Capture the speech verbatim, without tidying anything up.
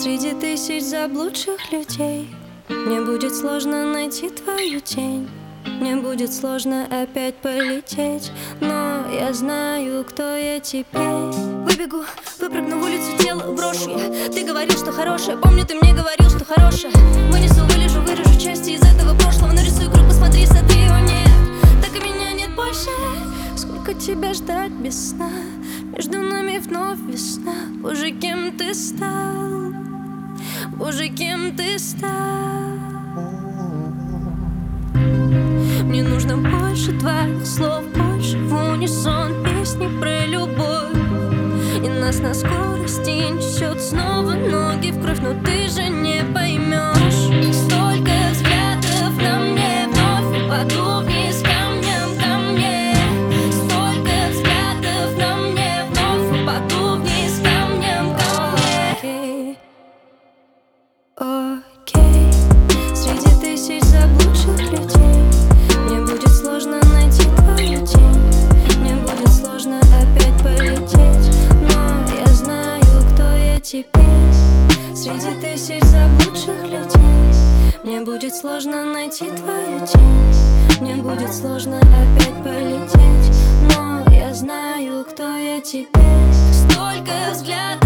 Среди тысяч заблудших людей мне будет сложно найти твою тень. Мне будет сложно опять полететь, но я знаю, кто я теперь. Выбегу, выпрыгну в улицу, тело брошу я. Ты говорил, что хорошее, помню, ты мне говорил, что хорошее. Вынесу, вылежу, вырежу части из этого прошлого. Нарисую круг, посмотри, смотри, его нет. Так и меня нет больше. Сколько тебя ждать без сна? Между нами вновь весна. Боже, кем ты стал? Боже, кем ты стал? Мне нужно больше твоих слов, больше в унисон песни про любовь. И нас на скорости несет снова ноги в кровь, но ты же не поймешь. Столько взглядов на мне, вновь упаду вниз камнем ко мне. Столько взглядов на мне, вновь упаду вниз камнем ко мне. Окей, среди тысяч заблудших людей мне будет сложно найти твою тень. Мне будет сложно опять полететь, но я знаю, кто я теперь. Среди тысяч заблудших людей мне будет сложно найти твою тень. Мне будет сложно опять полететь, но я знаю, кто я теперь. Столько взглядов